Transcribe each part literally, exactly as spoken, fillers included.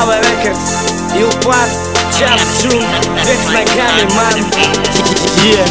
Power Records, Илпар, Just June, вверх ногами, ман. Yeah.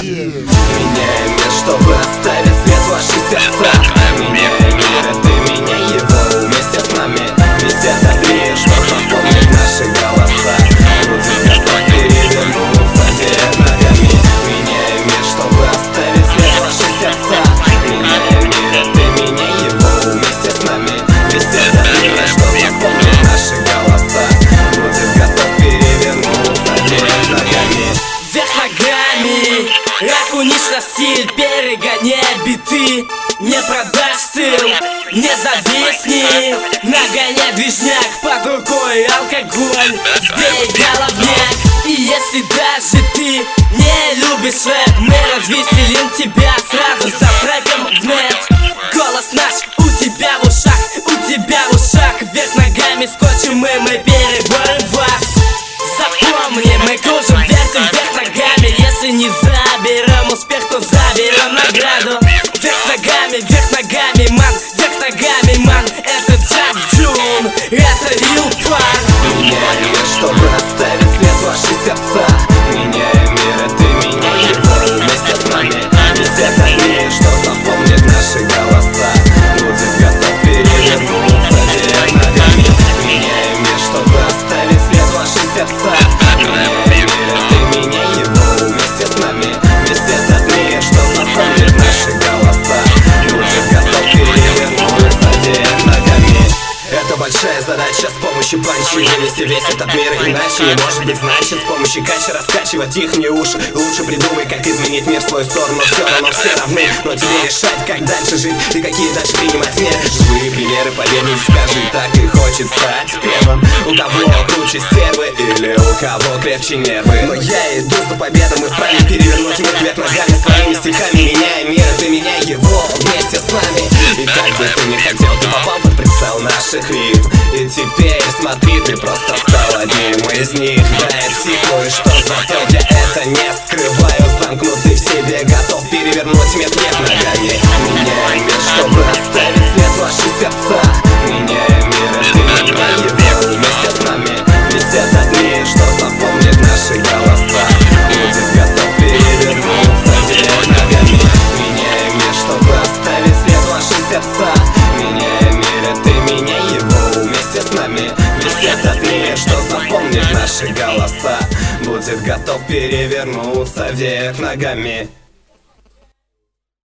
Меняем мир, чтобы оставить след в ваши сердца. Меняем мир, и ты меняй его вместе с нами. Ведь это лишь, что запомнит наши голоса. Будем готовы перевернуться вверх ногами. Меняем мир, чтобы оставить след в ваши сердца. Меняем мир, и ты меняй его вместе с нами. Ведь это лишь, что запомнит наши голоса. Будем готовы перевернуться вверх ногами. Вверх ногами, окунись на стиль, перегоняй биты. Не продашь стил, не зависни. Нагоняй движняк, под рукой алкоголь, сбей головняк. И если даже ты не любишь рэп, мы развеселим тебя сразу за треком в нет. Голос наш у тебя в ушах, у тебя в ушах. Вверх ногами скотчем мы, мы переборем вас. Запомни, мы кружим вверх и вверх ногами. Если не заберем успех, то заберем награду. Вверх ногами, вверх ногами, ман, вверх ногами, ман. Это Just June, это Илпар. Меняем мир, чтобы оставить след в ваши сердца. Меняем мир, и ты меняй его вместе с нами. Ведь это лишь, что запомнит наши голоса. Будем готовы перевернуться вверх ногами. Меняем мир, чтобы оставить след в ваши сердца. Меняем мир, и ты меняй его вместе с нами. Ведь это лишь, что запомнит наши голоса. Будем готовы перевернуться вверх ногами. Это большая задача с помощью панчи вынести весь этот мир иначе. Не может быть, значит, с помощью кача раскачивать их не уши. Лучше придумай, как изменить мир в свою сторону. Все равно все равны, но тебе решать, как дальше жить и какие дальше принимать меры. Живые примеры, поверь, не скажи, так и хочет стать первым. У кого круче стервы или у кого крепче нервы. Но я иду за победой, мы вправе перевернуть мир вверх ногами. Своими стихами меняй мир, ты меняй его вместе с нами. И как бы ты не хотел, ты попал под прицел наших ритм. И теперь смотри, ты просто стал одним из них. Да, я психую, что зато я это не скрываю. Замкнутый в себе, готов перевернуть мир вверх ногами. Меняем мир, чтобы оставить след в ваши сердца. Меняем мир, и ты меняй его вместе с нами. Ведь это лишь, что запомнит наши голоса. Будем готов перевернуться вверх ногами. Меняем мир, чтобы оставить след в ваши сердца. Меняем мир, и ты меняй его вместе с нами. Ведь это лишь, что запомнит наши голоса. Будет готов перевернуться вверх ногами.